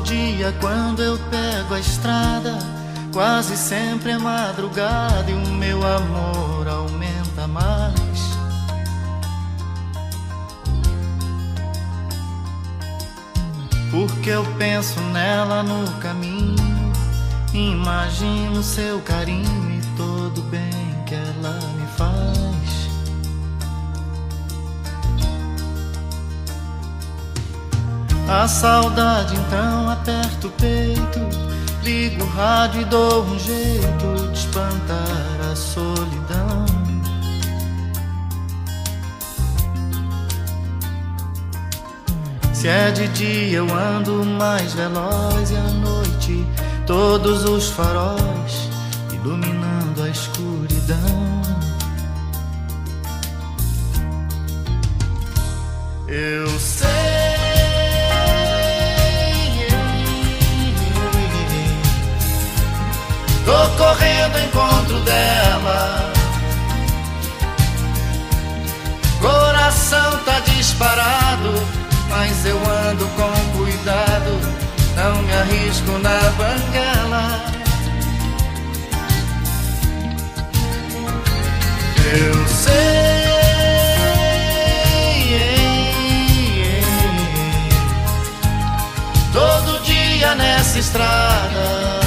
dia quando eu pego a estrada, quase sempre é madrugada e o meu amor aumenta mais. Porque eu penso nela no caminho, imagino seu carinho e todo o bem que ela me faz. A saudade então aperta o peito, ligo o rádio e dou um jeito de espantar a solidão. Se é de dia eu ando mais veloz e à noite todos os faróis iluminando a escuridão. Eu sei, tô correndo ao encontro dela, coração tá disparado, mas eu ando com cuidado, não me arrisco na banguela. Eu sei, todo dia nessa estrada,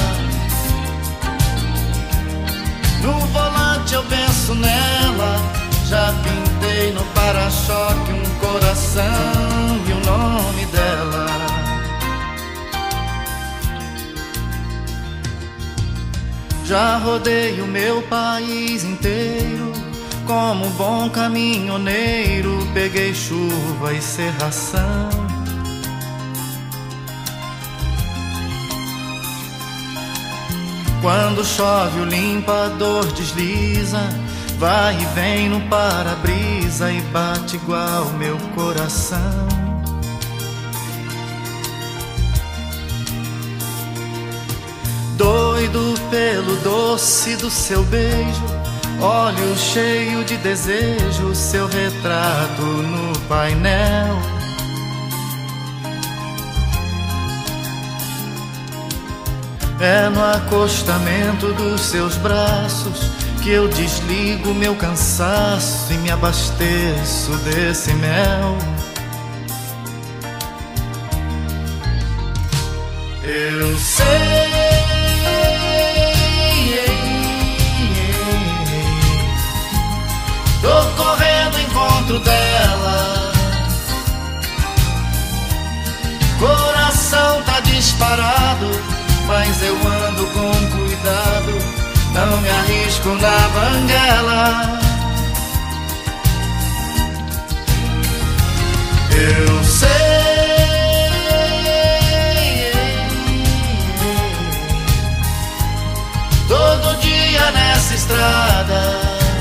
no volante eu penso nela, já pintei no para-choque um coração e o nome dela. Já rodei o meu país inteiro, como um bom caminhoneiro, peguei chuva e cerração. Quando chove o limpador desliza, vai e vem no para-brisa e bate igual meu coração. Doido pelo doce do seu beijo, olho cheio de desejo, seu retrato no painel. É no acostamento dos seus braços que eu desligo meu cansaço e me abasteço desse mel. Eu sei, tô correndo ao encontro dela, coração tá disparado, mas eu ando com cuidado, não me arrisco na banguela. Eu sei, todo dia nessa estrada,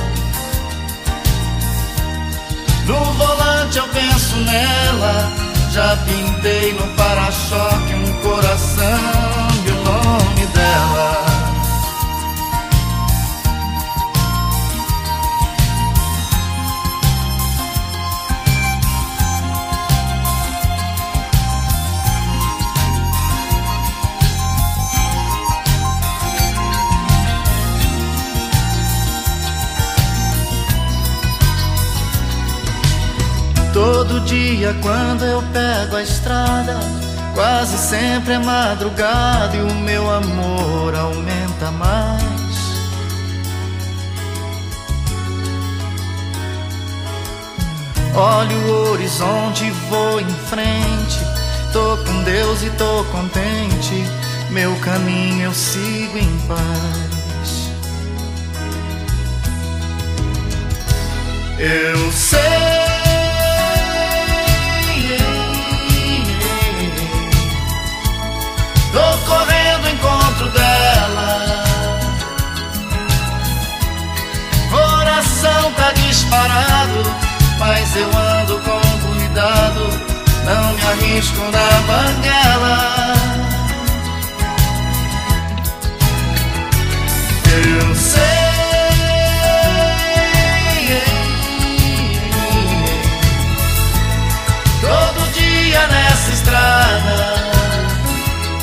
no volante eu penso nela, já pintei no para-choque um coração e o nome dela. Todo dia quando eu pego a estrada, quase sempre é madrugada e o meu amor aumenta mais. Olho o horizonte e vou em frente, tô com Deus e tô contente, meu caminho eu sigo em paz. Eu sei, tô correndo ao encontro dela, coração tá disparado, mas eu ando com cuidado, não me arrisco na banguela. Eu sei, todo dia nessa estrada,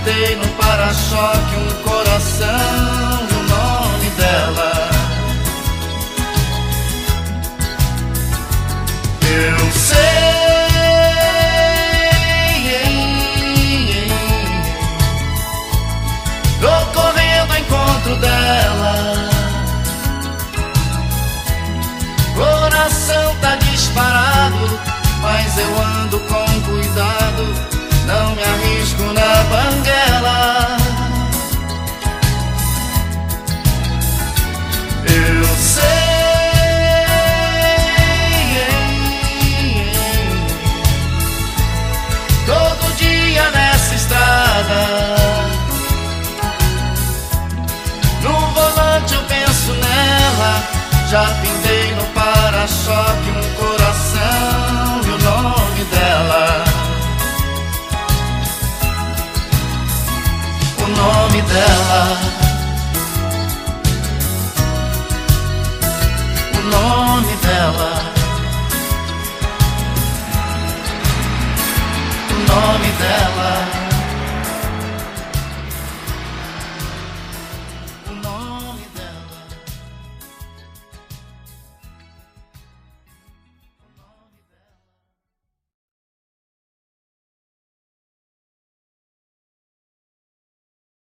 pintei no para-choque um coração e o nome dela. Eu sei, tô correndo ao encontro dela. Coração tá disparado, mas eu ando com cuidado, não me arrisco na banguela. Eu sei, todo dia nessa estrada, no volante eu penso nela. Já pintei no para-choque um coração e o nome dela. O nome